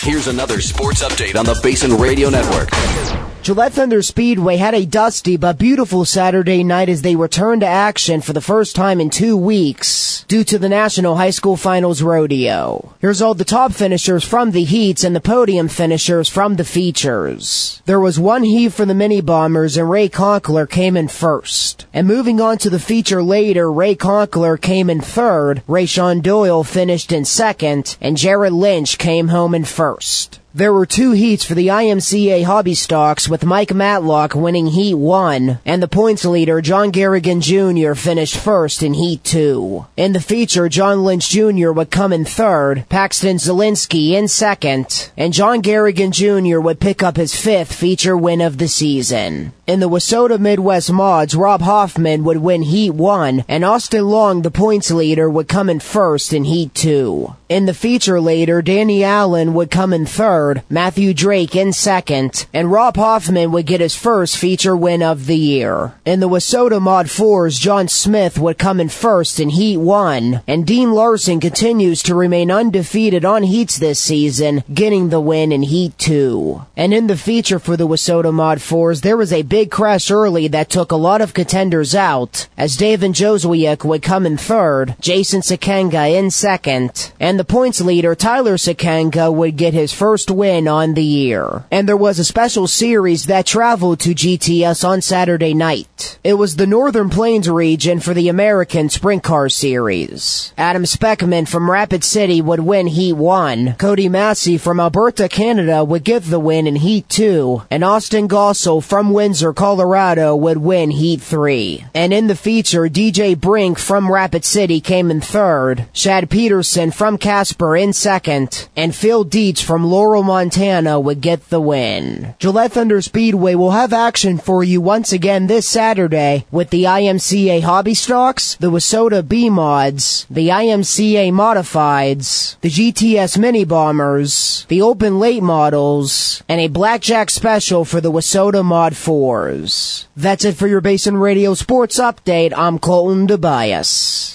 Here's another sports update on the Basin Radio Network. Gillette Thunder Speedway had a dusty but beautiful Saturday night as they returned to action for the first time in 2 weeks due to the National High School Finals Rodeo. Here's all the top finishers from the heats and the podium finishers from the features. There was one heat for the Mini Bombers and Ray Conkler came in first. And moving on to the feature later, Ray Conkler came in third, Rayshawn Doyle finished in second, and Jared Lynch came home in first. There were 2 heats for the IMCA Hobby Stocks with Mike Matlock winning Heat 1, and the points leader John Garrigan Jr. finished first in Heat 2. In the feature, John Lynch Jr. would come in third, Paxton Zielinski in second, and John Garrigan Jr. would pick up his 5th feature win of the season. In the Wissota Midwest Mods, Rob Hoffman would win Heat 1, and Austin Long, the points leader, would come in first in Heat 2. In the feature later, Danny Allen would come in third, Matthew Drake in second, and Rob Hoffman would get his first feature win of the year. In the Wissota Mod 4s, John Smith would come in first in Heat 1, and Dean Larson continues to remain undefeated on heats this season, getting the win in Heat 2. And in the feature for the Wissota Mod 4s, there was a big crash early that took a lot of contenders out, as David Joswiak would come in third, Jason Sakenga in second, and the points leader Tyler Sakenga would get his first win on the year. And there was a special series that traveled to GTS on Saturday night. It was the Northern Plains region for the American Sprint Car Series. Adam Speckman from Rapid City would win Heat 1, Cody Massey from Alberta, Canada would get the win in Heat 2, and Austin Gossel from Windsor, Colorado would win Heat 3. And in the feature, DJ Brink from Rapid City came in third, Shad Peterson from Casper in second, and Phil Dietz from Laurel, Montana would get the win. Gillette Thunder Speedway will have action for you once again this Saturday with the IMCA Hobby Stocks, the Wissota B Mods, the IMCA Modifieds, the GTS Mini Bombers, the Open Late Models, and a Blackjack Special for the Wissota Mod 4s. That's it for your Basin Radio Sports Update. I'm Colton Tobias.